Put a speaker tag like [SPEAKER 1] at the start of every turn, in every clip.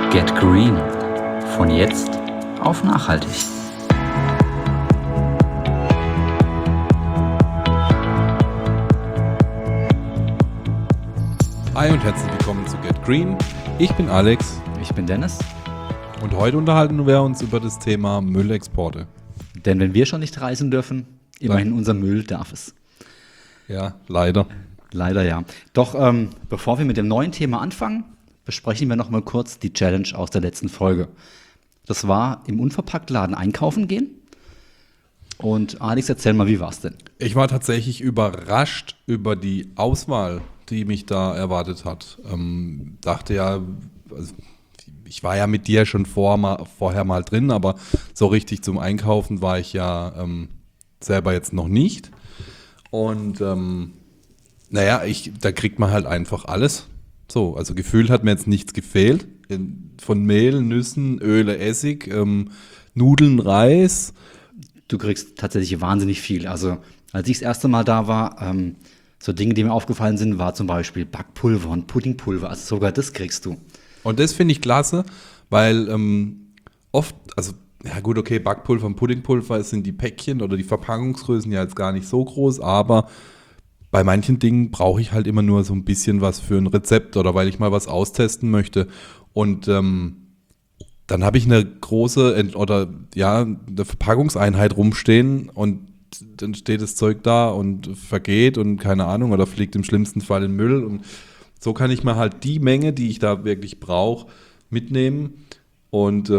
[SPEAKER 1] Get Green. Von jetzt auf nachhaltig.
[SPEAKER 2] Hi und herzlich willkommen zu Get Green. Ich bin Alex.
[SPEAKER 1] Ich bin Dennis.
[SPEAKER 2] Und heute unterhalten wir uns über das Thema Müllexporte.
[SPEAKER 1] Denn wenn wir schon nicht reisen dürfen, immerhin unser Müll darf es.
[SPEAKER 2] Ja, leider.
[SPEAKER 1] Leider ja. Doch bevor wir mit dem neuen Thema anfangen, besprechen wir noch mal kurz die Challenge aus der letzten Folge. Das war im Unverpacktladen einkaufen gehen. Und Alex, erzähl mal, wie war's denn?
[SPEAKER 2] Ich war tatsächlich überrascht über die Auswahl, die mich da erwartet hat. Dachte ja, also ich war ja mit dir schon vorher mal drin, aber so richtig zum Einkaufen war ich ja selber jetzt noch nicht. Und da kriegt man halt einfach alles. So, also gefühlt hat mir jetzt nichts gefehlt. Von Mehl, Nüssen, Öle, Essig, Nudeln, Reis.
[SPEAKER 1] Du kriegst tatsächlich wahnsinnig viel. Also als ich das erste Mal da war, so Dinge, die mir aufgefallen sind, war zum Beispiel Backpulver und Puddingpulver. Also sogar das kriegst du.
[SPEAKER 2] Und das finde ich klasse, weil oft, also ja gut, okay, Backpulver und Puddingpulver sind die Päckchen oder die Verpackungsgrößen ja jetzt gar nicht so groß, aber bei manchen Dingen brauche ich halt immer nur so ein bisschen was für ein Rezept oder weil ich mal was austesten möchte. Und dann habe ich eine große eine Verpackungseinheit rumstehen und dann steht das Zeug da und vergeht und keine Ahnung oder fliegt im schlimmsten Fall in Müll. Und so kann ich mir halt die Menge, die ich da wirklich brauche, mitnehmen und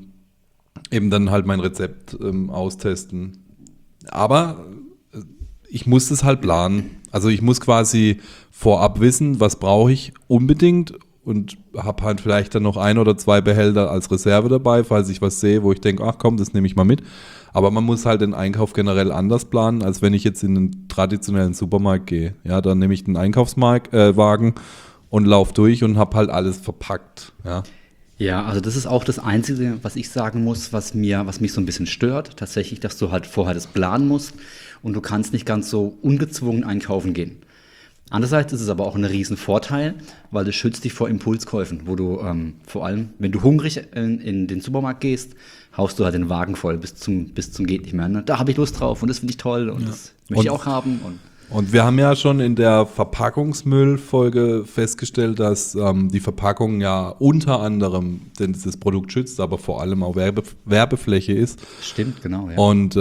[SPEAKER 2] eben dann halt mein Rezept austesten. Aber ich muss das halt planen. Also ich muss quasi vorab wissen, was brauche ich unbedingt und habe halt vielleicht dann noch 1 oder 2 Behälter als Reserve dabei, falls ich was sehe, wo ich denke, ach komm, das nehme ich mal mit. Aber man muss halt den Einkauf generell anders planen, als wenn ich jetzt in einen traditionellen Supermarkt gehe. Ja, dann nehme ich den Einkaufswagen und laufe durch und habe halt alles verpackt. Ja.
[SPEAKER 1] Ja, also das ist auch das Einzige, was ich sagen muss, was mich so ein bisschen stört. Tatsächlich, dass du halt vorher das planen musst und du kannst nicht ganz so ungezwungen einkaufen gehen. Andererseits ist es aber auch ein Riesenvorteil, weil es schützt dich vor Impulskäufen, wo du vor allem, wenn du hungrig in den Supermarkt gehst, haust du halt den Wagen voll bis zum geht nicht mehr. Ne? Da habe ich Lust drauf und das finde ich toll und das möchte ich auch haben.
[SPEAKER 2] Und wir haben ja schon in der Verpackungsmüllfolge festgestellt, dass die Verpackung ja unter anderem das Produkt schützt, aber vor allem auch Werbefläche ist.
[SPEAKER 1] Stimmt, genau. Ja.
[SPEAKER 2] Und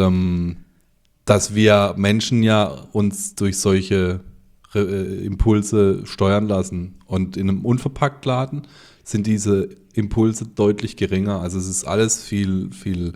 [SPEAKER 2] dass wir Menschen ja uns durch solche Impulse steuern lassen. Und in einem Unverpacktladen sind diese Impulse deutlich geringer. Also es ist alles viel, viel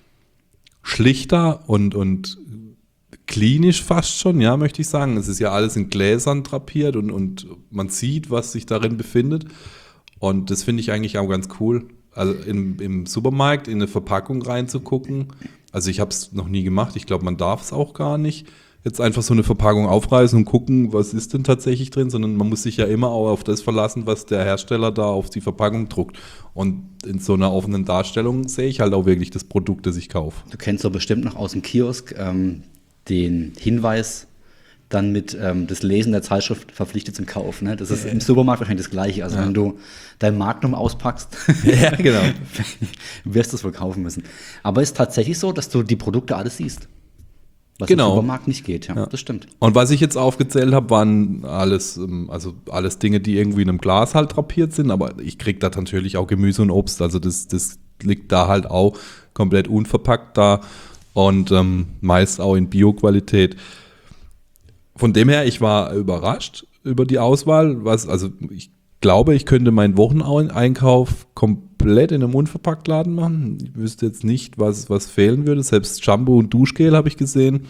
[SPEAKER 2] schlichter und klinisch fast schon, ja, möchte ich sagen. Es ist ja alles in Gläsern drapiert und man sieht, was sich darin befindet. Und das finde ich eigentlich auch ganz cool. Also im Supermarkt in eine Verpackung reinzugucken. Also ich habe es noch nie gemacht. Ich glaube, man darf es auch gar nicht. Jetzt einfach so eine Verpackung aufreißen und gucken, was ist denn tatsächlich drin, sondern man muss sich ja immer auch auf das verlassen, was der Hersteller da auf die Verpackung druckt. Und in so einer offenen Darstellung sehe ich halt auch wirklich das Produkt, das ich kaufe.
[SPEAKER 1] Du kennst doch bestimmt noch aus dem Kiosk den Hinweis dann mit das Lesen der Zeitschrift verpflichtet zum Kauf. Ne? Das ist im Supermarkt wahrscheinlich das Gleiche. Also wenn du dein Magnum auspackst,
[SPEAKER 2] ja, genau.
[SPEAKER 1] wirst du es wohl kaufen müssen. Aber es ist tatsächlich so, dass du die Produkte alles siehst. Was
[SPEAKER 2] genau.
[SPEAKER 1] im Supermarkt nicht geht, ja, das stimmt.
[SPEAKER 2] Und was ich jetzt aufgezählt habe, waren alles Dinge, die irgendwie in einem Glas halt drapiert sind, aber ich kriege da natürlich auch Gemüse und Obst, also das liegt da halt auch komplett unverpackt da und meist auch in Bio-Qualität. Von dem her, ich war überrascht über die Auswahl, ich glaube, ich könnte meinen Wocheneinkauf komplett in einem Unverpacktladen machen. Ich wüsste jetzt nicht, was fehlen würde. Selbst Shampoo und Duschgel habe ich gesehen.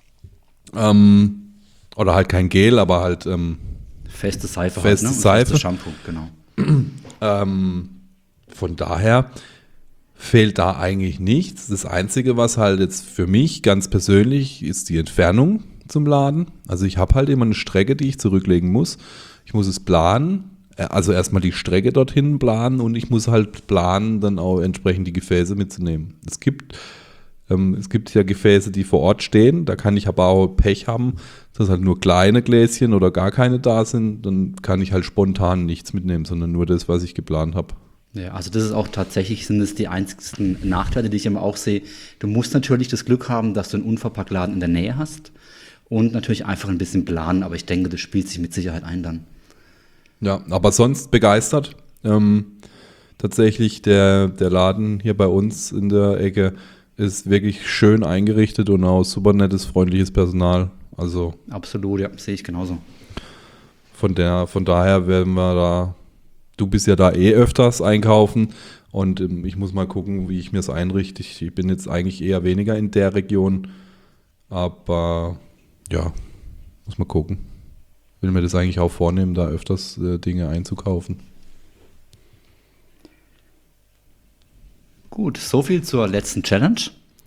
[SPEAKER 2] Oder halt kein Gel, aber halt
[SPEAKER 1] feste Seife.
[SPEAKER 2] Feste
[SPEAKER 1] halt, ne?
[SPEAKER 2] Seife.
[SPEAKER 1] Festes Shampoo, genau.
[SPEAKER 2] Von daher fehlt da eigentlich nichts. Das Einzige, was halt jetzt für mich ganz persönlich ist, die Entfernung zum Laden. Also ich habe halt immer eine Strecke, die ich zurücklegen muss. Ich muss es planen. Also erstmal die Strecke dorthin planen und ich muss halt planen, dann auch entsprechend die Gefäße mitzunehmen. Es gibt ja Gefäße, die vor Ort stehen, da kann ich aber auch Pech haben, dass halt nur kleine Gläschen oder gar keine da sind, dann kann ich halt spontan nichts mitnehmen, sondern nur das, was ich geplant habe.
[SPEAKER 1] Ja, also das ist auch tatsächlich, sind es die einzigsten Nachteile, die ich immer auch sehe. Du musst natürlich das Glück haben, dass du einen Unverpacktladen in der Nähe hast und natürlich einfach ein bisschen planen, aber ich denke, das spielt sich mit Sicherheit ein dann.
[SPEAKER 2] Ja, aber sonst begeistert. Tatsächlich der Laden hier bei uns in der Ecke ist wirklich schön eingerichtet und auch super nettes, freundliches Personal. Also
[SPEAKER 1] Absolut, ja, sehe ich genauso.
[SPEAKER 2] von daher werden wir da, du bist ja da öfters einkaufen und ich muss mal gucken, wie ich mir es einrichte. Ich bin jetzt eigentlich eher weniger in der Region, aber ja, muss mal gucken. Will mir das eigentlich auch vornehmen, da öfters Dinge einzukaufen.
[SPEAKER 1] Gut, soviel zur letzten Challenge.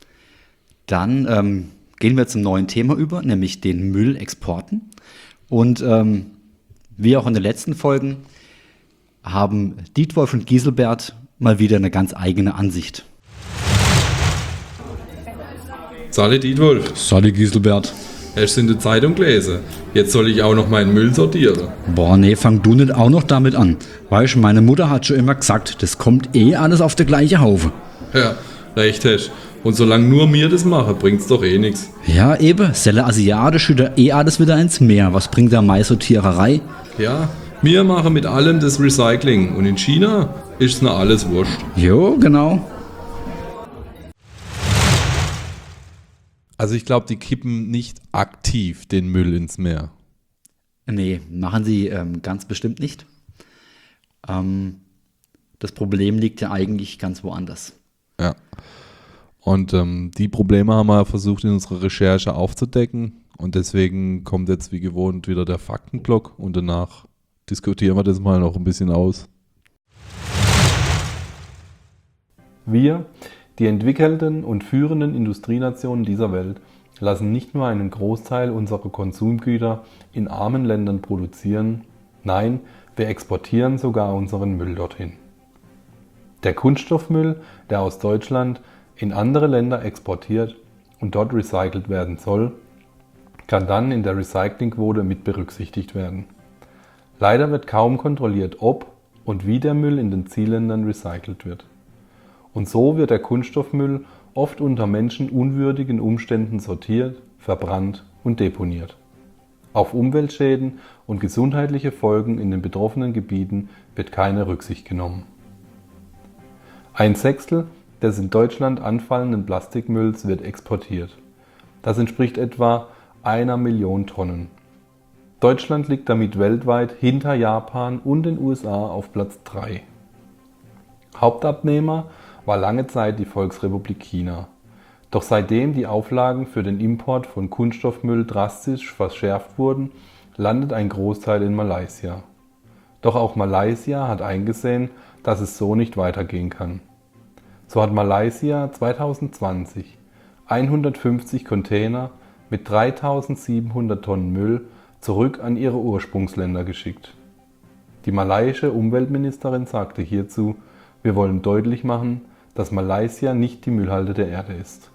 [SPEAKER 1] Dann gehen wir zum neuen Thema über, nämlich den Müllexporten. Und wie auch in den letzten Folgen haben Dietwolf und Giselbert mal wieder eine ganz eigene Ansicht.
[SPEAKER 2] Salut Dietwolf,
[SPEAKER 1] Sorry, Giselbert.
[SPEAKER 2] hast du in der Zeitung gelesen? Jetzt soll ich auch noch meinen Müll sortieren.
[SPEAKER 1] Boah, nee, fang du nicht auch noch damit an. Weißt du, meine Mutter hat schon immer gesagt, das kommt alles auf der gleiche Haufe.
[SPEAKER 2] Ja, recht hast. Und solange nur wir das machen, bringt's doch eh nichts.
[SPEAKER 1] Ja, eben, selle asiatisch schütter alles wieder ins Meer. Was bringt da Sortiererei?
[SPEAKER 2] Ja, wir machen mit allem das Recycling und in China ist's noch alles wurscht.
[SPEAKER 1] Jo, genau.
[SPEAKER 2] Also ich glaube, die kippen nicht aktiv den Müll ins Meer.
[SPEAKER 1] Nee, machen sie ganz bestimmt nicht. Das Problem liegt ja eigentlich ganz woanders.
[SPEAKER 2] Ja. Und die Probleme haben wir versucht in unserer Recherche aufzudecken. Und deswegen kommt jetzt wie gewohnt wieder der Faktenblock und danach diskutieren wir das mal noch ein bisschen aus.
[SPEAKER 3] Wir, die entwickelten und führenden Industrienationen dieser Welt, lassen nicht nur einen Großteil unserer Konsumgüter in armen Ländern produzieren, nein, wir exportieren sogar unseren Müll dorthin. Der Kunststoffmüll, der aus Deutschland in andere Länder exportiert und dort recycelt werden soll, kann dann in der Recyclingquote mit berücksichtigt werden. Leider wird kaum kontrolliert, ob und wie der Müll in den Zielländern recycelt wird. Und so wird der Kunststoffmüll oft unter menschenunwürdigen Umständen sortiert, verbrannt und deponiert. Auf Umweltschäden und gesundheitliche Folgen in den betroffenen Gebieten wird keine Rücksicht genommen. Ein Sechstel des in Deutschland anfallenden Plastikmülls wird exportiert. Das entspricht etwa 1 Million Tonnen. Deutschland liegt damit weltweit hinter Japan und den USA auf Platz 3. Hauptabnehmer war lange Zeit die Volksrepublik China. Doch seitdem die Auflagen für den Import von Kunststoffmüll drastisch verschärft wurden, landet ein Großteil in Malaysia. Doch auch Malaysia hat eingesehen, dass es so nicht weitergehen kann. So hat Malaysia 2020 150 Container mit 3700 Tonnen Müll zurück an ihre Ursprungsländer geschickt. Die malaiische Umweltministerin sagte hierzu: Wir wollen deutlich machen, dass Malaysia nicht die Müllhalde der Erde ist.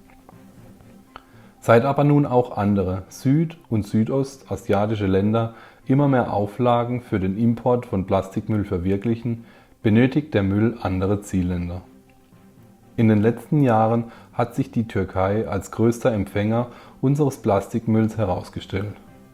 [SPEAKER 3] Seit aber nun auch andere süd- und südostasiatische Länder immer mehr Auflagen für den Import von Plastikmüll verwirklichen, benötigt der Müll andere Zielländer. In den letzten Jahren hat sich die Türkei als größter Empfänger unseres Plastikmülls herausgestellt.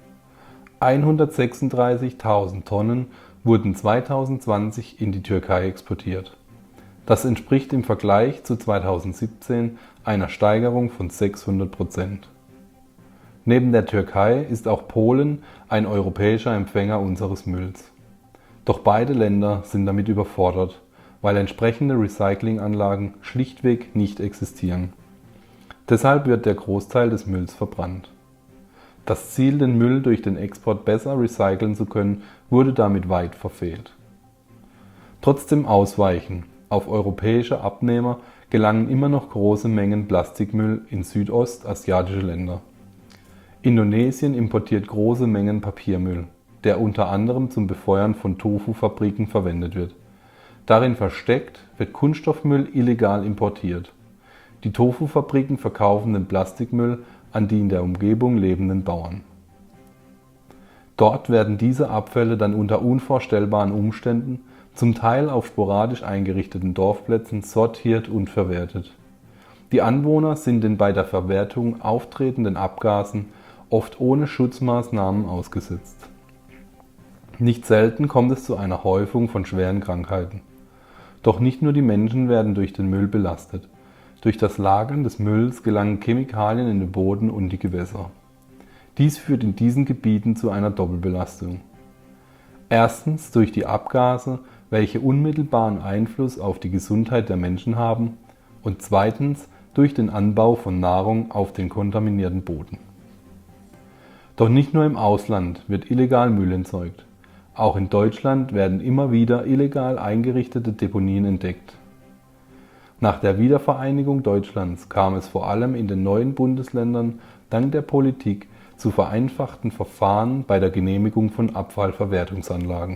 [SPEAKER 3] 136.000 Tonnen wurden 2020 in die Türkei exportiert. Das entspricht im Vergleich zu 2017 einer Steigerung von 600%. Neben der Türkei ist auch Polen ein europäischer Empfänger unseres Mülls. Doch beide Länder sind damit überfordert, weil entsprechende Recyclinganlagen schlichtweg nicht existieren. Deshalb wird der Großteil des Mülls verbrannt. Das Ziel, den Müll durch den Export besser recyceln zu können, wurde damit weit verfehlt. Trotzdem Ausweichen auf europäische Abnehmer gelangen immer noch große Mengen Plastikmüll in südostasiatische Länder. Indonesien importiert große Mengen Papiermüll, der unter anderem zum Befeuern von Tofu-Fabriken verwendet wird. Darin versteckt wird Kunststoffmüll illegal importiert. Die Tofu-Fabriken verkaufen den Plastikmüll an die in der Umgebung lebenden Bauern. Dort werden diese Abfälle dann unter unvorstellbaren Umständen zum Teil auf sporadisch eingerichteten Dorfplätzen sortiert und verwertet. Die Anwohner sind den bei der Verwertung auftretenden Abgasen oft ohne Schutzmaßnahmen ausgesetzt. Nicht selten kommt es zu einer Häufung von schweren Krankheiten. Doch nicht nur die Menschen werden durch den Müll belastet. Durch das Lagern des Mülls gelangen Chemikalien in den Boden und die Gewässer. Dies führt in diesen Gebieten zu einer Doppelbelastung. Erstens durch die Abgase, welche unmittelbaren Einfluss auf die Gesundheit der Menschen haben, und zweitens durch den Anbau von Nahrung auf den kontaminierten Boden. Doch nicht nur im Ausland wird illegal Müll entsorgt. Auch in Deutschland werden immer wieder illegal eingerichtete Deponien entdeckt. Nach der Wiedervereinigung Deutschlands kam es vor allem in den neuen Bundesländern dank der Politik zu vereinfachten Verfahren bei der Genehmigung von Abfallverwertungsanlagen.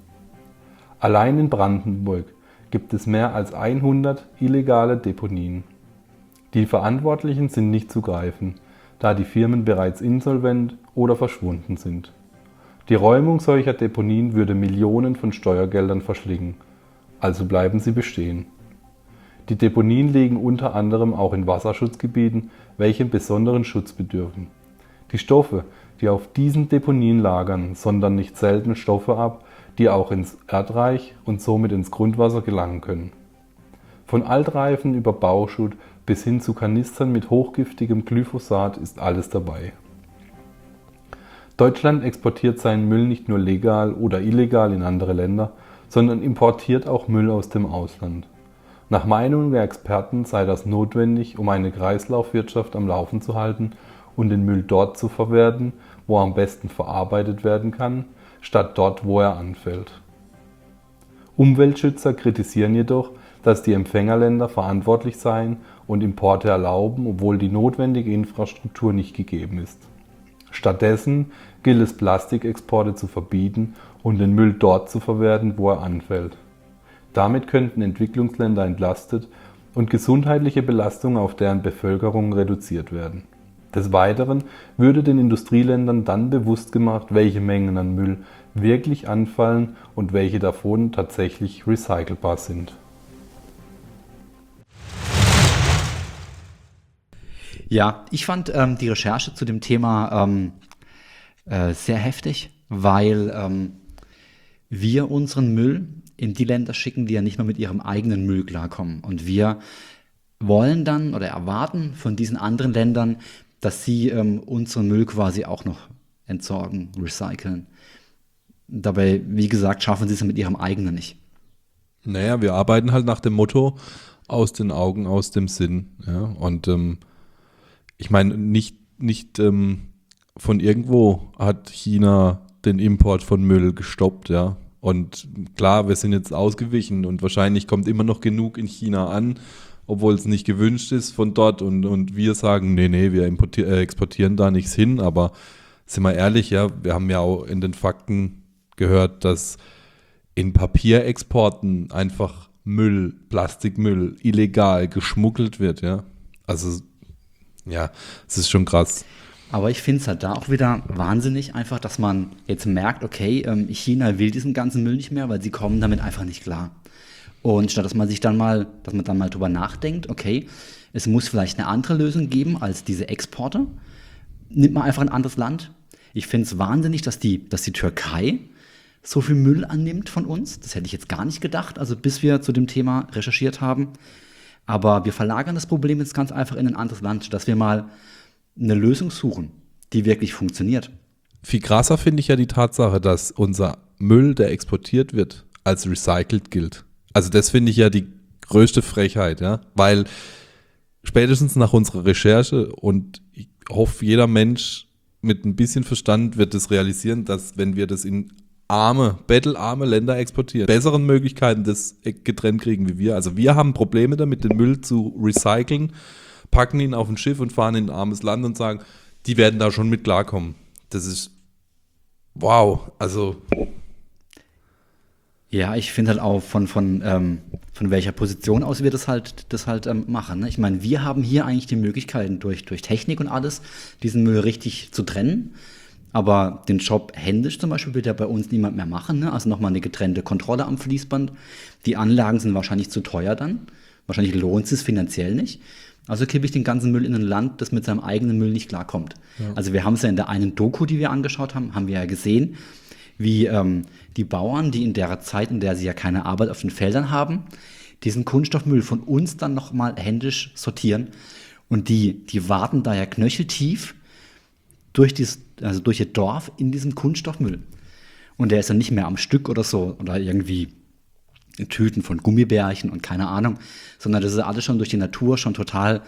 [SPEAKER 3] Allein in Brandenburg gibt es mehr als 100 illegale Deponien. Die Verantwortlichen sind nicht zu greifen, da die Firmen bereits insolvent oder verschwunden sind. Die Räumung solcher Deponien würde Millionen von Steuergeldern verschlingen, also bleiben sie bestehen. Die Deponien liegen unter anderem auch in Wasserschutzgebieten, welche besonderen Schutz bedürfen. Die Stoffe, die auf diesen Deponien lagern, sondern nicht selten Stoffe ab, die auch ins Erdreich und somit ins Grundwasser gelangen können. Von Altreifen über Bauschutt bis hin zu Kanistern mit hochgiftigem Glyphosat ist alles dabei. Deutschland exportiert seinen Müll nicht nur legal oder illegal in andere Länder, sondern importiert auch Müll aus dem Ausland. Nach Meinung der Experten sei das notwendig, um eine Kreislaufwirtschaft am Laufen zu halten und den Müll dort zu verwerten, wo er am besten verarbeitet werden kann, statt dort, wo er anfällt. Umweltschützer kritisieren jedoch, dass die Empfängerländer verantwortlich seien und Importe erlauben, obwohl die notwendige Infrastruktur nicht gegeben ist. Stattdessen gilt es, Plastikexporte zu verbieten und den Müll dort zu verwerten, wo er anfällt. Damit könnten Entwicklungsländer entlastet und gesundheitliche Belastungen auf deren Bevölkerung reduziert werden. Des Weiteren würde den Industrieländern dann bewusst gemacht, welche Mengen an Müll wirklich anfallen und welche davon tatsächlich recycelbar sind.
[SPEAKER 1] Ja, ich fand die Recherche zu dem Thema sehr heftig, weil wir unseren Müll in die Länder schicken, die ja nicht mehr mit ihrem eigenen Müll klarkommen. Und wir wollen dann oder erwarten von diesen anderen Ländern, dass sie unseren Müll quasi auch noch entsorgen, recyceln. Dabei, wie gesagt, schaffen sie es mit ihrem eigenen nicht.
[SPEAKER 2] Naja, wir arbeiten halt nach dem Motto, aus den Augen, aus dem Sinn. Ja? Und ich meine, nicht von irgendwo hat China den Import von Müll gestoppt, ja. Und klar, wir sind jetzt ausgewichen und wahrscheinlich kommt immer noch genug in China an, obwohl es nicht gewünscht ist von dort und wir sagen, nee, wir exportieren da nichts hin, aber sind wir ehrlich, ja, wir haben ja auch in den Fakten gehört, dass in Papierexporten einfach Müll, Plastikmüll illegal geschmuggelt wird, ja. Also ja, es ist schon krass.
[SPEAKER 1] Aber ich finde es halt da auch wieder wahnsinnig einfach, dass man jetzt merkt, okay, China will diesen ganzen Müll nicht mehr, weil sie kommen damit einfach nicht klar. Und statt dass man dann mal drüber nachdenkt, okay, es muss vielleicht eine andere Lösung geben als diese Exporte, nimmt man einfach ein anderes Land. Ich finde es wahnsinnig, dass die Türkei so viel Müll annimmt von uns. Das hätte ich jetzt gar nicht gedacht, also bis wir zu dem Thema recherchiert haben. Aber wir verlagern das Problem jetzt ganz einfach in ein anderes Land, dass wir mal eine Lösung suchen, die wirklich funktioniert.
[SPEAKER 2] Viel krasser finde ich ja die Tatsache, dass unser Müll, der exportiert wird, als recycelt gilt. Also das finde ich ja die größte Frechheit, ja, weil spätestens nach unserer Recherche und ich hoffe, jeder Mensch mit ein bisschen Verstand wird es realisieren, dass wenn wir das in bettelarme Länder exportieren, besseren Möglichkeiten das getrennt kriegen wie wir. Also wir haben Probleme damit, den Müll zu recyceln, packen ihn auf ein Schiff und fahren in ein armes Land und sagen, die werden da schon mit klarkommen. Das ist wow, also
[SPEAKER 1] ja, ich finde halt auch von welcher Position aus wir das halt machen. Ne? Ich meine, wir haben hier eigentlich die Möglichkeiten durch Technik und alles, diesen Müll richtig zu trennen. Aber den Job händisch zum Beispiel wird ja bei uns niemand mehr machen. Ne? Also nochmal eine getrennte Kontrolle am Fließband. Die Anlagen sind wahrscheinlich zu teuer dann. Wahrscheinlich lohnt es finanziell nicht. Also kippe ich den ganzen Müll in ein Land, das mit seinem eigenen Müll nicht klarkommt. Ja. Also wir haben es ja in der einen Doku, die wir angeschaut haben, haben wir ja gesehen, wie die Bauern, die in der Zeit, in der sie ja keine Arbeit auf den Feldern haben, diesen Kunststoffmüll von uns dann nochmal händisch sortieren. Und die warten da ja knöcheltief durch ihr Dorf in diesem Kunststoffmüll. Und der ist dann nicht mehr am Stück oder so oder irgendwie in Tüten von Gummibärchen und keine Ahnung, sondern das ist alles schon durch die Natur schon total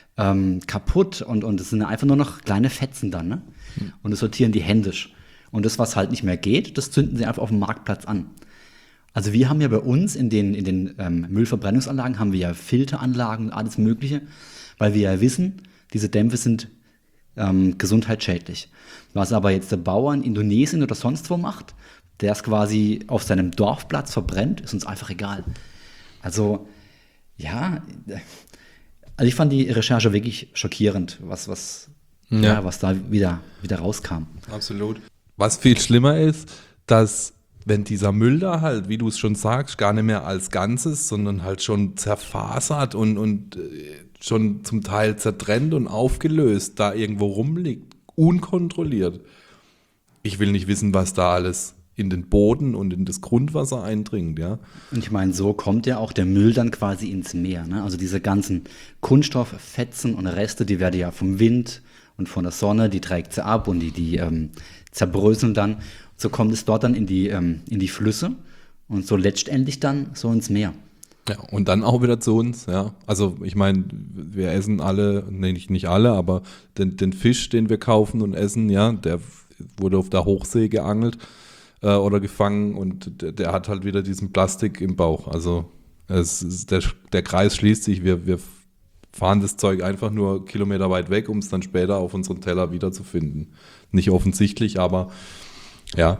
[SPEAKER 1] kaputt und es sind einfach nur noch kleine Fetzen dann. Ne? Und das sortieren die händisch. Und das, was halt nicht mehr geht, das zünden sie einfach auf dem Marktplatz an. Also wir haben ja bei uns in den Müllverbrennungsanlagen haben wir ja Filteranlagen und alles Mögliche, weil wir ja wissen, diese Dämpfe sind gesundheitsschädlich. Was aber jetzt der Bauer in Indonesien oder sonst wo macht, der es quasi auf seinem Dorfplatz verbrennt, ist uns einfach egal. Also, ja, also ich fand die Recherche wirklich schockierend, was da wieder rauskam.
[SPEAKER 2] Absolut. Was viel schlimmer ist, dass wenn dieser Müll da halt, wie du es schon sagst, gar nicht mehr als Ganzes, sondern halt schon zerfasert und schon zum Teil zertrennt und aufgelöst da irgendwo rumliegt, unkontrolliert. Ich will nicht wissen, was da alles in den Boden und in das Grundwasser eindringt, ja.
[SPEAKER 1] Und ich meine, so kommt ja auch der Müll dann quasi ins Meer, ne? Also diese ganzen Kunststofffetzen und Reste, die werden ja vom Wind und von der Sonne, die trägt sie ab und die zerbröseln dann. So kommt es dort dann in die Flüsse und so letztendlich dann so ins Meer.
[SPEAKER 2] Ja, und dann auch wieder zu uns, ja. Also ich meine, wir essen alle, nicht alle, aber den Fisch, den wir kaufen und essen, ja, der wurde auf der Hochsee geangelt oder gefangen und der hat halt wieder diesen Plastik im Bauch. Also der Kreis schließt sich, wir fahren das Zeug einfach nur Kilometer weit weg, um es dann später auf unserem Teller wiederzufinden. Nicht offensichtlich, aber ja.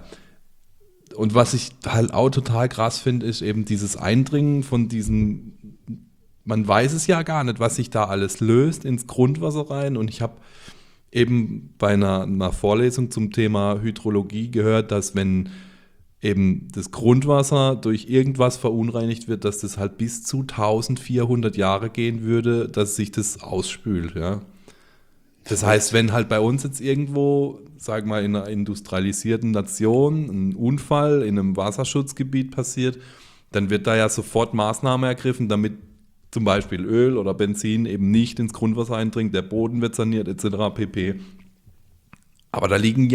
[SPEAKER 2] Und was ich halt auch total krass finde, ist eben dieses Eindringen von diesen, man weiß es ja gar nicht, was sich da alles löst ins Grundwasser rein. Und ich habe eben bei einer Vorlesung zum Thema Hydrologie gehört, dass wenn eben das Grundwasser durch irgendwas verunreinigt wird, dass das halt bis zu 1400 Jahre gehen würde, dass sich das ausspült, ja. Das heißt, wenn halt bei uns jetzt irgendwo, sag mal, in einer industrialisierten Nation ein Unfall in einem Wasserschutzgebiet passiert, dann wird da ja sofort Maßnahme ergriffen, damit zum Beispiel Öl oder Benzin eben nicht ins Grundwasser eindringt, der Boden wird saniert etc. pp. Aber da liegt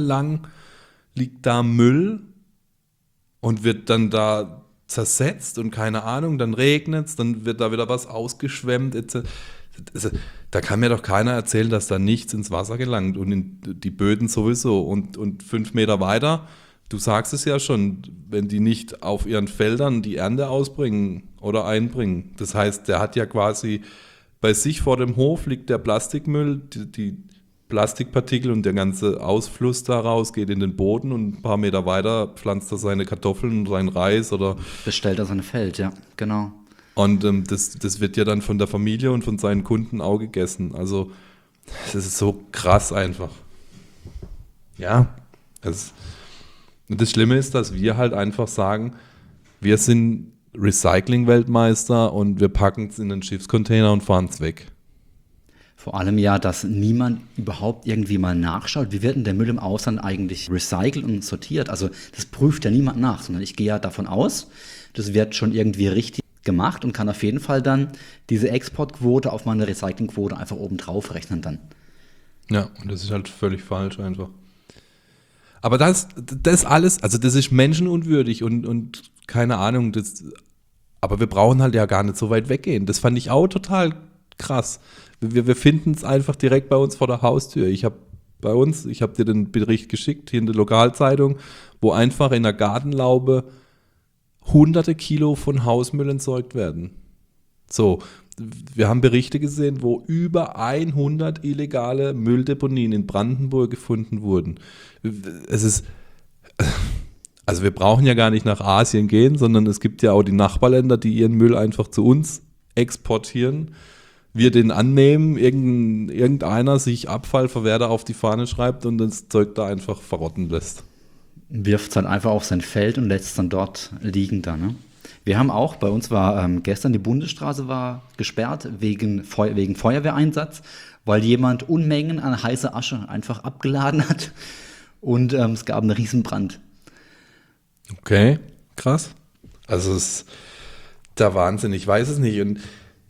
[SPEAKER 2] da Müll und wird dann da zersetzt und keine Ahnung, dann regnet es, dann wird da wieder was ausgeschwemmt etc. Da kann mir doch keiner erzählen, dass da nichts ins Wasser gelangt und in die Böden sowieso. Und 5 Meter weiter, du sagst es ja schon, wenn die nicht auf ihren Feldern die Ernte ausbringen oder einbringen. Das heißt, der hat ja quasi bei sich vor dem Hof liegt der Plastikmüll, die Plastikpartikel und der ganze Ausfluss daraus geht in den Boden und ein paar Meter weiter pflanzt er seine Kartoffeln und seinen Reis oder
[SPEAKER 1] bestellt er sein Feld, ja, genau.
[SPEAKER 2] Und das wird ja dann von der Familie und von seinen Kunden auch gegessen. Also das ist so krass einfach. Ja. Und das Schlimme ist, dass wir halt einfach sagen, wir sind Recycling-Weltmeister und wir packen es in den Schiffscontainer und fahren es weg.
[SPEAKER 1] Vor allem ja, dass niemand überhaupt irgendwie mal nachschaut, wie wird denn der Müll im Ausland eigentlich recycelt und sortiert. Also das prüft ja niemand nach, sondern ich gehe ja davon aus, das wird schon irgendwie richtig gemacht und kann auf jeden Fall dann diese Exportquote auf meine Recyclingquote einfach oben drauf rechnen dann.
[SPEAKER 2] Ja, und das ist halt völlig falsch einfach. Aber das alles, also das ist menschenunwürdig und keine Ahnung, aber wir brauchen halt ja gar nicht so weit weggehen. Das fand ich auch total krass. Wir finden es einfach direkt bei uns vor der Haustür. Ich habe dir den Bericht geschickt, hier in der Lokalzeitung, wo einfach in der Gartenlaube hunderte Kilo von Hausmüll entsorgt werden. So, wir haben Berichte gesehen, wo über 100 illegale Mülldeponien in Brandenburg gefunden wurden. Also wir brauchen ja gar nicht nach Asien gehen, sondern es gibt ja auch die Nachbarländer, die ihren Müll einfach zu uns exportieren. wir den annehmen, irgendeiner sich Abfallverwerter auf die Fahne schreibt und das Zeug da einfach verrotten lässt.
[SPEAKER 1] Wirft es halt einfach auf sein Feld und lässt es dann dort liegen da, ne? Wir haben auch, bei uns war gestern die Bundesstraße war gesperrt wegen Feuerwehreinsatz, weil jemand Unmengen an heißer Asche einfach abgeladen hat und es gab einen Riesenbrand.
[SPEAKER 2] Okay, krass. Also es ist der Wahnsinn, ich weiß es nicht. Und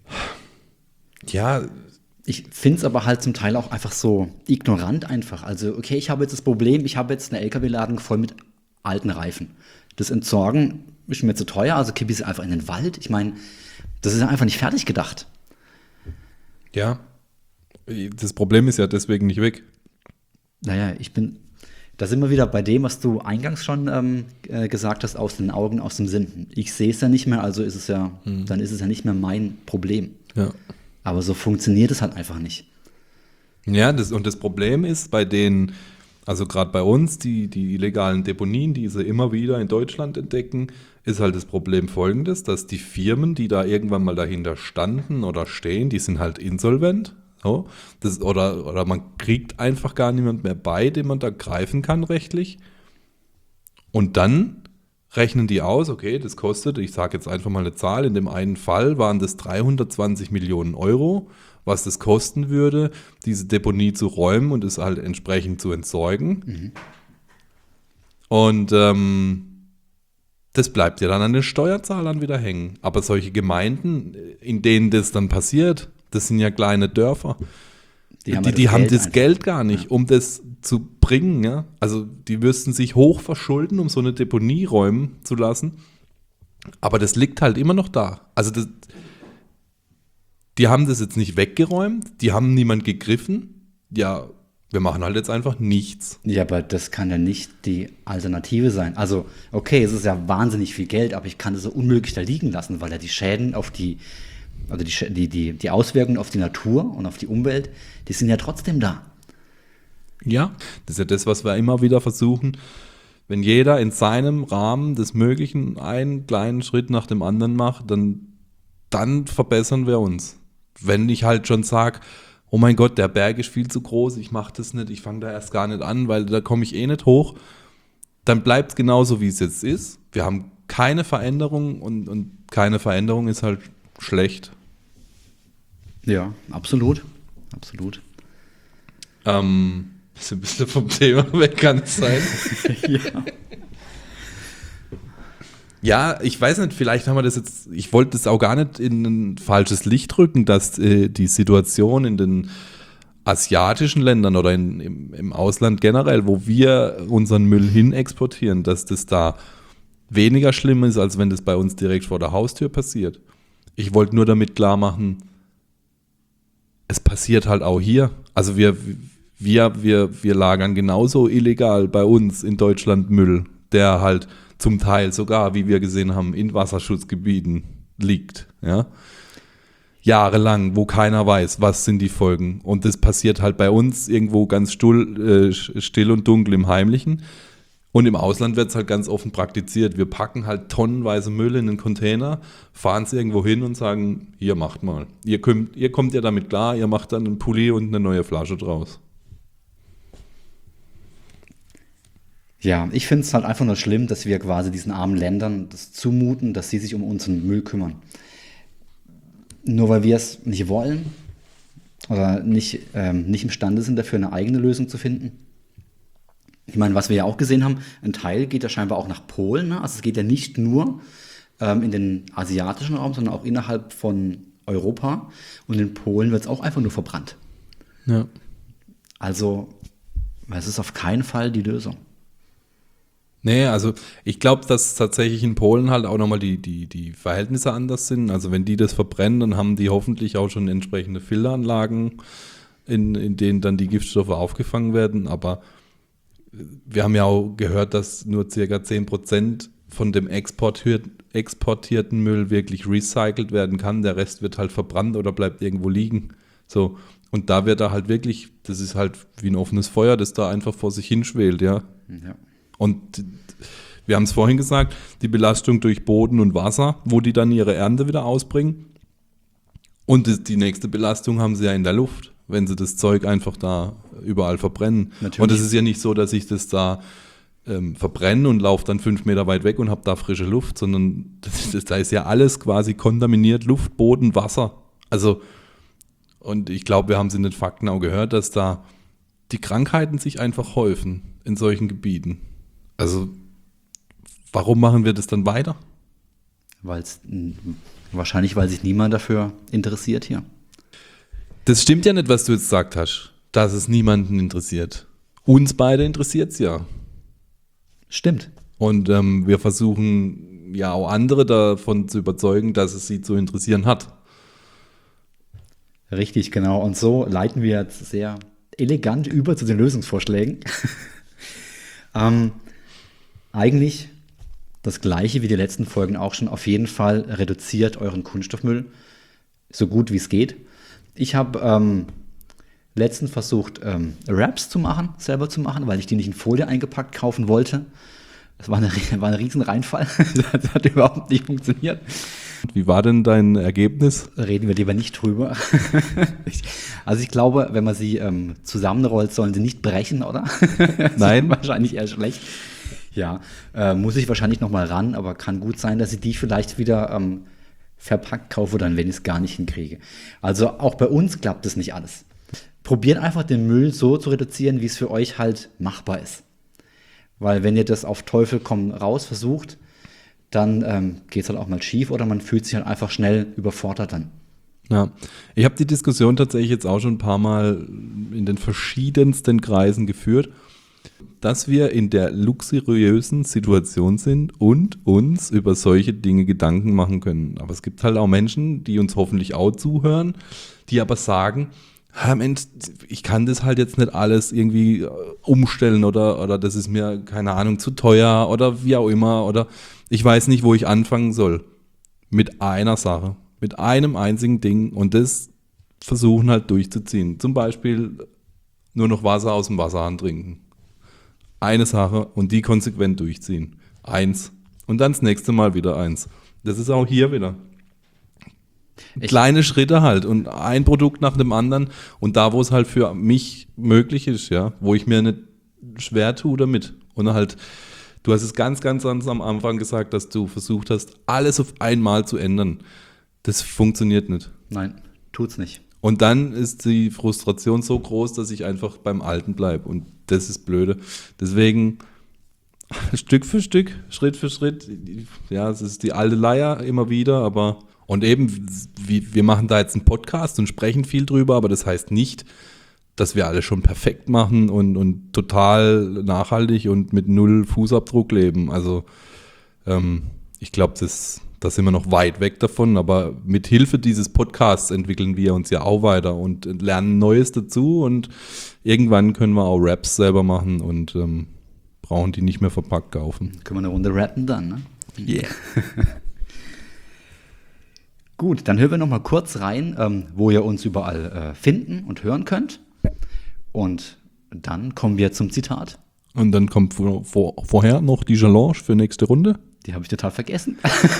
[SPEAKER 2] ja,
[SPEAKER 1] Ich finde es aber halt zum Teil auch einfach so ignorant einfach. Also, okay, ich habe jetzt das Problem, ich habe jetzt eine LKW-Ladung voll mit alten Reifen. Das Entsorgen ist mir zu teuer, also kippe ich es einfach in den Wald. Ich meine, das ist einfach nicht fertig gedacht.
[SPEAKER 2] ja, das Problem ist ja deswegen nicht weg.
[SPEAKER 1] Naja, da sind wir wieder bei dem, was du eingangs schon gesagt hast, aus den Augen, aus dem Sinn. Ich sehe es ja nicht mehr, also dann ist es ja nicht mehr mein Problem.
[SPEAKER 2] Ja.
[SPEAKER 1] Aber so funktioniert es halt einfach nicht.
[SPEAKER 2] Ja, und das Problem ist bei den, also gerade bei uns, die illegalen Deponien, die sie immer wieder in Deutschland entdecken, ist halt das Problem folgendes, dass die Firmen, die da irgendwann mal dahinter standen oder stehen, die sind halt insolvent. So. Oder man kriegt einfach gar niemand mehr bei, den man da greifen kann rechtlich. Und dann rechnen die aus, okay, das kostet, ich sage jetzt einfach mal eine Zahl, in dem einen Fall waren das 320 Millionen Euro, was das kosten würde, diese Deponie zu räumen und es halt entsprechend zu entsorgen. Und das bleibt ja dann an den Steuerzahlern wieder hängen. Aber solche Gemeinden, in denen das dann passiert, das sind ja kleine Dörfer. Die haben das Geld gar nicht, um das zu bringen. Ja? Also die müssten sich hoch verschulden, um so eine Deponie räumen zu lassen. Aber das liegt halt immer noch da. Also die haben das jetzt nicht weggeräumt, die haben niemand gegriffen. Ja, wir machen halt jetzt einfach nichts.
[SPEAKER 1] Ja, aber das kann ja nicht die Alternative sein. Also, okay, es ist ja wahnsinnig viel Geld, aber ich kann es so unmöglich da liegen lassen, weil ja die Schäden auf die Auswirkungen auf die Natur und auf die Umwelt, die sind ja trotzdem da.
[SPEAKER 2] Ja, das ist ja das, was wir immer wieder versuchen. Wenn jeder in seinem Rahmen des Möglichen einen kleinen Schritt nach dem anderen macht, dann verbessern wir uns. Wenn ich halt schon sage, oh mein Gott, der Berg ist viel zu groß, ich mache das nicht, ich fange da erst gar nicht an, weil da komme ich eh nicht hoch, dann bleibt es genauso, wie es jetzt ist. Wir haben keine Veränderung und keine Veränderung ist halt schlecht.
[SPEAKER 1] Ja, absolut. Absolut.
[SPEAKER 2] Ist ein bisschen vom Thema weg, kann es sein?
[SPEAKER 1] Ja.
[SPEAKER 2] Ja, ich weiß nicht, vielleicht haben wir das jetzt, ich wollte das auch gar nicht in ein falsches Licht rücken, dass die Situation in den asiatischen Ländern oder im Ausland generell, wo wir unseren Müll hin exportieren, dass das da weniger schlimm ist, als wenn das bei uns direkt vor der Haustür passiert. Ich wollte nur damit klar machen, es passiert halt auch hier. Also wir lagern genauso illegal bei uns in Deutschland Müll, der halt zum Teil sogar, wie wir gesehen haben, in Wasserschutzgebieten liegt. Ja? Jahrelang, wo keiner weiß, was sind die Folgen. Und das passiert halt bei uns irgendwo ganz still und dunkel im Heimlichen. Und im Ausland wird es halt ganz offen praktiziert. Wir packen halt tonnenweise Müll in einen Container, fahren es irgendwo hin und sagen, hier, macht mal. Ihr kommt ja damit klar, ihr macht dann einen Pulli und eine neue Flasche draus.
[SPEAKER 1] Ja, ich finde es halt einfach nur schlimm, dass wir quasi diesen armen Ländern das zumuten, dass sie sich um unseren Müll kümmern. Nur weil wir es nicht wollen oder nicht imstande sind, dafür eine eigene Lösung zu finden. Ich meine, was wir ja auch gesehen haben, ein Teil geht ja scheinbar auch nach Polen. Ne? Also es geht ja nicht nur in den asiatischen Raum, sondern auch innerhalb von Europa. Und in Polen wird es auch einfach nur verbrannt.
[SPEAKER 2] Ja.
[SPEAKER 1] Also es ist auf keinen Fall die Lösung.
[SPEAKER 2] Nee, also ich glaube, dass tatsächlich in Polen halt auch nochmal die Verhältnisse anders sind. Also wenn die das verbrennen, dann haben die hoffentlich auch schon entsprechende Filteranlagen, in denen dann die Giftstoffe aufgefangen werden. Aber wir haben ja auch gehört, dass nur ca. 10% von dem exportierten Müll wirklich recycelt werden kann. Der Rest wird halt verbrannt oder bleibt irgendwo liegen. So. Und da wird da halt wirklich, das ist halt wie ein offenes Feuer, das da einfach vor sich hinschwelt, ja.
[SPEAKER 1] Ja.
[SPEAKER 2] Und wir haben es vorhin gesagt, die Belastung durch Boden und Wasser, wo die dann ihre Ernte wieder ausbringen. Und die nächste Belastung haben sie ja in der Luft, wenn sie das Zeug einfach da überall verbrennen.
[SPEAKER 1] Natürlich.
[SPEAKER 2] Und es ist ja nicht so, dass ich das da verbrenne und laufe dann 5 Meter weit weg und habe da frische Luft, sondern da ist ja alles quasi kontaminiert, Luft, Boden, Wasser. Also, und ich glaube, wir haben es in den Fakten auch gehört, dass da die Krankheiten sich einfach häufen in solchen Gebieten. Also, warum machen wir das dann weiter?
[SPEAKER 1] Wahrscheinlich, weil sich niemand dafür interessiert hier.
[SPEAKER 2] Das stimmt ja nicht, was du jetzt gesagt hast, dass es niemanden interessiert. Uns beide interessiert es ja.
[SPEAKER 1] Stimmt.
[SPEAKER 2] Und wir versuchen ja auch andere davon zu überzeugen, dass es sie zu interessieren hat.
[SPEAKER 1] Richtig, genau. Und so leiten wir jetzt sehr elegant über zu den Lösungsvorschlägen. Eigentlich das Gleiche wie die letzten Folgen auch schon. Auf jeden Fall reduziert euren Kunststoffmüll so gut wie es geht. Ich habe letztens versucht, Wraps selber zu machen, weil ich die nicht in Folie eingepackt kaufen wollte. Das war ein riesen Reinfall. Das hat überhaupt nicht funktioniert.
[SPEAKER 2] Wie war denn dein Ergebnis?
[SPEAKER 1] Reden wir lieber nicht drüber. Also ich glaube, wenn man sie zusammenrollt, sollen sie nicht brechen, oder?
[SPEAKER 2] Nein.
[SPEAKER 1] Wahrscheinlich eher schlecht. Ja, muss ich wahrscheinlich nochmal ran, aber kann gut sein, dass ich die vielleicht wieder verpackt kaufe, dann wenn ich es gar nicht hinkriege. Also auch bei uns klappt das nicht alles. Probiert einfach den Müll so zu reduzieren, wie es für euch halt machbar ist. Weil wenn ihr das auf Teufel komm raus versucht, dann geht es halt auch mal schief oder man fühlt sich halt einfach schnell überfordert dann.
[SPEAKER 2] Ja, ich habe die Diskussion tatsächlich jetzt auch schon ein paar Mal in den verschiedensten Kreisen geführt, dass wir in der luxuriösen Situation sind und uns über solche Dinge Gedanken machen können. Aber es gibt halt auch Menschen, die uns hoffentlich auch zuhören, die aber sagen, Mensch, ich kann das halt jetzt nicht alles irgendwie umstellen oder das ist mir, keine Ahnung, zu teuer oder wie auch immer oder ich weiß nicht, wo ich anfangen soll. Mit einer Sache, mit einem einzigen Ding und das versuchen halt durchzuziehen. Zum Beispiel nur noch Wasser aus dem Wasserhahn trinken. Eine Sache und die konsequent durchziehen. 1. Und dann das nächste Mal wieder 1. Das ist auch hier wieder. Kleine Schritte halt und ein Produkt nach dem anderen und da, wo es halt für mich möglich ist, ja, wo ich mir nicht schwer tue damit. Und halt, du hast es ganz, ganz am Anfang gesagt, dass du versucht hast, alles auf einmal zu ändern. Das funktioniert nicht.
[SPEAKER 1] Nein, tut's nicht.
[SPEAKER 2] Und dann ist die Frustration so groß, dass ich einfach beim Alten bleibe. Und das ist blöde. Deswegen Stück für Stück, Schritt für Schritt. Ja, es ist die alte Leier immer wieder, aber und eben, wir machen da jetzt einen Podcast und sprechen viel drüber, aber das heißt nicht, dass wir alles schon perfekt machen und total nachhaltig und mit 0 Fußabdruck leben. Also ich glaube, da sind wir noch weit weg davon, aber mit Hilfe dieses Podcasts entwickeln wir uns ja auch weiter und lernen Neues dazu und irgendwann können wir auch Raps selber machen und brauchen die nicht mehr verpackt kaufen.
[SPEAKER 1] Können wir eine Runde rappen dann, ne?
[SPEAKER 2] Yeah.
[SPEAKER 1] Gut, dann hören wir noch mal kurz rein, wo ihr uns überall finden und hören könnt. Und dann kommen wir zum Zitat.
[SPEAKER 2] Und dann kommt vorher noch die Challenge für nächste Runde.
[SPEAKER 1] Die habe ich total vergessen.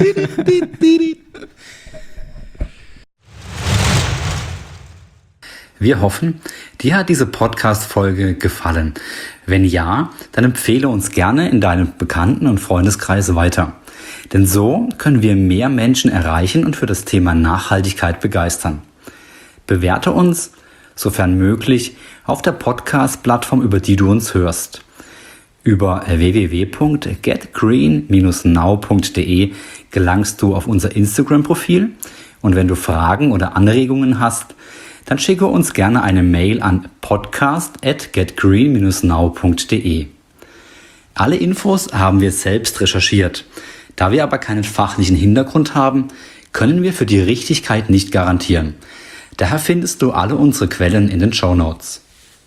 [SPEAKER 1] Wir hoffen, dir hat diese Podcast-Folge gefallen. Wenn ja, dann empfehle uns gerne in deinem Bekannten- und Freundeskreis weiter. Denn so können wir mehr Menschen erreichen und für das Thema Nachhaltigkeit begeistern. Bewerte uns, sofern möglich, auf der Podcast-Plattform, über die du uns hörst. Über www.getgreen-now.de gelangst du auf unser Instagram-Profil und wenn du Fragen oder Anregungen hast, dann schicke uns gerne eine Mail an podcast@getgreen-now.de. Alle Infos haben wir selbst recherchiert. Da wir aber keinen fachlichen Hintergrund haben, können wir für die Richtigkeit nicht garantieren. Daher findest du alle unsere Quellen in den Shownotes.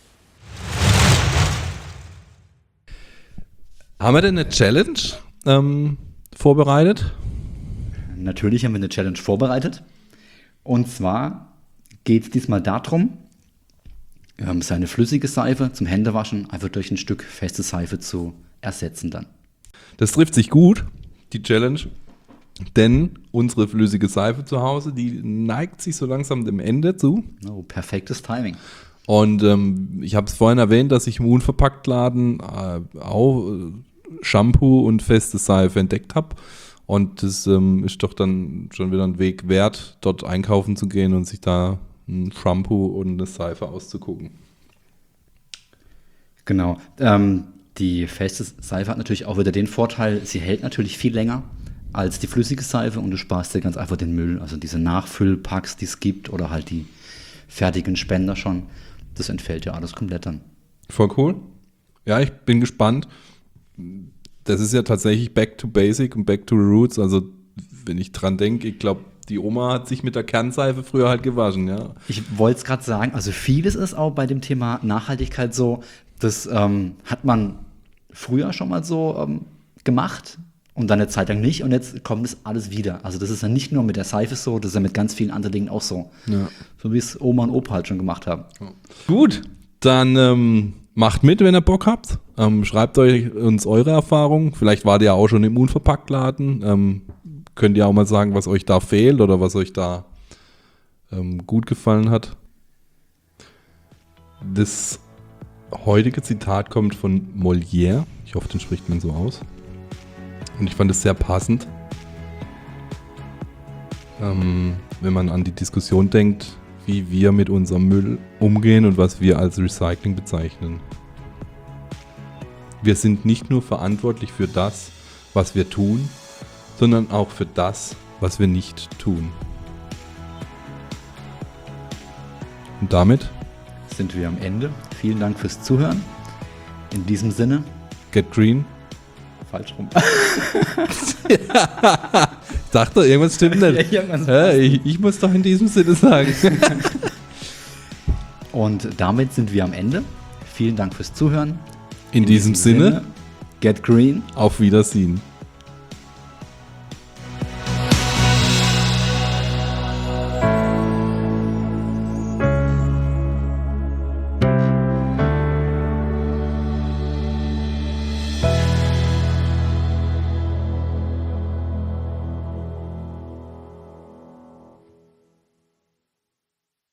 [SPEAKER 2] Haben wir denn eine Challenge vorbereitet?
[SPEAKER 1] Natürlich haben wir eine Challenge vorbereitet. Und zwar geht es diesmal darum, seine flüssige Seife zum Händewaschen einfach durch ein Stück feste Seife zu ersetzen dann.
[SPEAKER 2] Das trifft sich gut, die Challenge, Denn unsere flüssige Seife zu Hause, die neigt sich so langsam dem Ende zu.
[SPEAKER 1] Oh, perfektes Timing.
[SPEAKER 2] Und ich habe es vorhin erwähnt, dass ich im Unverpacktladen auch Shampoo und feste Seife entdeckt habe. Und das ist doch dann schon wieder ein Weg wert, dort einkaufen zu gehen und sich da ein Shampoo und eine Seife auszugucken.
[SPEAKER 1] Genau. Die feste Seife hat natürlich auch wieder den Vorteil, sie hält natürlich viel länger als die flüssige Seife und du sparst dir ganz einfach den Müll. Also diese Nachfüllpacks, die es gibt oder halt die fertigen Spender schon, das entfällt ja alles komplett dann.
[SPEAKER 2] Voll cool. Ja, ich bin gespannt. Das ist ja tatsächlich back to basic und back to the roots. Also wenn ich dran denke, ich glaube, die Oma hat sich mit der Kernseife früher halt gewaschen, ja.
[SPEAKER 1] Ich wollte es gerade sagen, also vieles ist auch bei dem Thema Nachhaltigkeit so, das hat man früher schon mal so gemacht und dann eine Zeit lang nicht und jetzt kommt es alles wieder. Also das ist ja nicht nur mit der Seife so, das ist ja mit ganz vielen anderen Dingen auch so.
[SPEAKER 2] Ja.
[SPEAKER 1] So wie es Oma und Opa halt schon gemacht haben.
[SPEAKER 2] Gut, dann macht mit, wenn ihr Bock habt. Schreibt uns eure Erfahrungen. Vielleicht wart ihr auch schon im Unverpacktladen. Könnt ihr auch mal sagen, was euch da fehlt oder was euch da gut gefallen hat. Das heutige Zitat kommt von Molière. Ich hoffe, den spricht man so aus. Und ich fand es sehr passend. Wenn man an die Diskussion denkt, wie wir mit unserem Müll umgehen und was wir als Recycling bezeichnen. Wir sind nicht nur verantwortlich für das, was wir tun, sondern auch für das, was wir nicht tun. Und damit
[SPEAKER 1] Sind wir am Ende. Vielen Dank fürs Zuhören. In diesem Sinne,
[SPEAKER 2] get green.
[SPEAKER 1] falsch rum.
[SPEAKER 2] Ich dachte, irgendwas stimmt nicht.
[SPEAKER 1] Ja, irgendwas
[SPEAKER 2] Ja, ich muss doch in diesem Sinne sagen.
[SPEAKER 1] Und damit sind wir am Ende. Vielen Dank fürs Zuhören.
[SPEAKER 2] In diesem Sinne,
[SPEAKER 1] get green.
[SPEAKER 2] auf Wiedersehen.